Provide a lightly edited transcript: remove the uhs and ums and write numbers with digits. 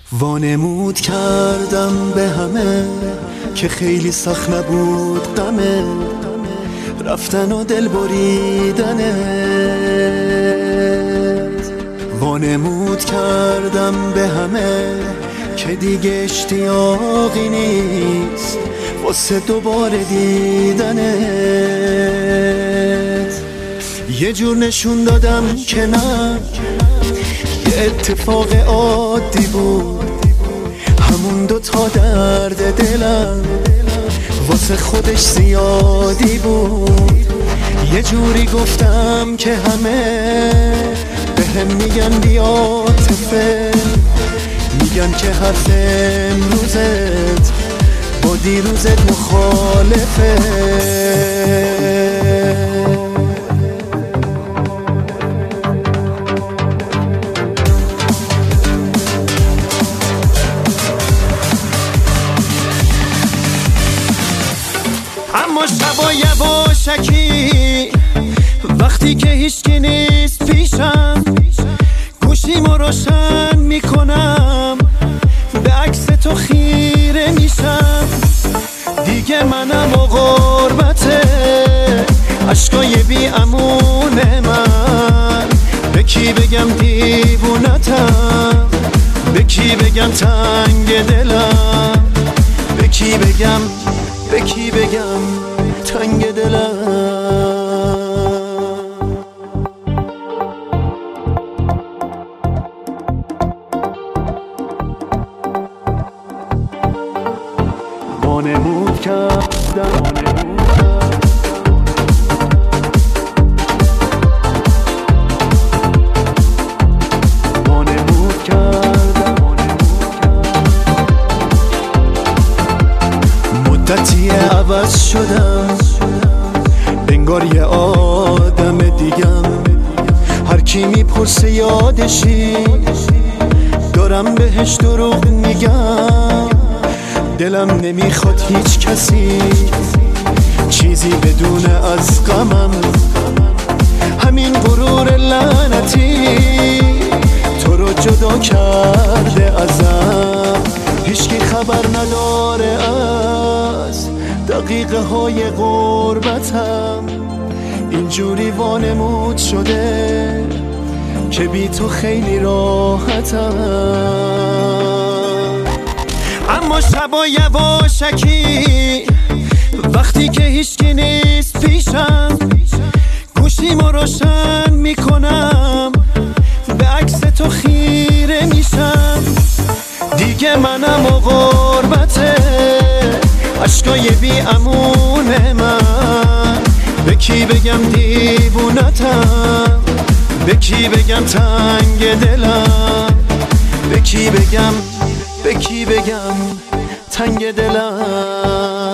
وانمود کردم به همه که خیلی سخت نبود غمه رفتن و دل بریدنت. وانمود کردم به همه که دیگه اشتیاقی نیست واسه دوباره دیدنت. یه جور نشون دادم که نه، یه اتفاق عادی بود، همون دوتا درد دلم واسه خودش زیادی بود. یه جوری گفتم که همه بهم میگن بی‌عاطفه، میگن که حرف امروزت با دیروزت مخالفه. اما شبا یواشکی وقتی که هیچکی نیست پیشم، گوشیمو روشن میکنم به عکس تو خیره میشم. دیگه منم و غربته، عشقای بی امون من. به کی بگم دیوونتم، به کی بگم تنگ دلم، به کی بگم تنگ دلم. وانمود کردم مدتی عوض شدم، انگار یه آدم دیگم. هر کی میپرسه یادشی، دارم بهش دروغ میگم. دلم نمیخواد هیچ کسی چیزی بدونه از غمم. همین غرور لعنتی تو رو جدا کرده ازم. هیچکی خبر نداره از دقیقه های غربتم. اینجوری وانمود شده که بی تو خیلی راحتم. اما شبا یواشکی وقتی که هیچکی نیست پیشم، گوشیمو روشن میکنم به عکس تو خیره میشم. دیگه منم و غربته، عشقای بی امون من. به کی بگم دیوونتم، به کی بگم تنگ دلم، به کی بگم تنگ دلم.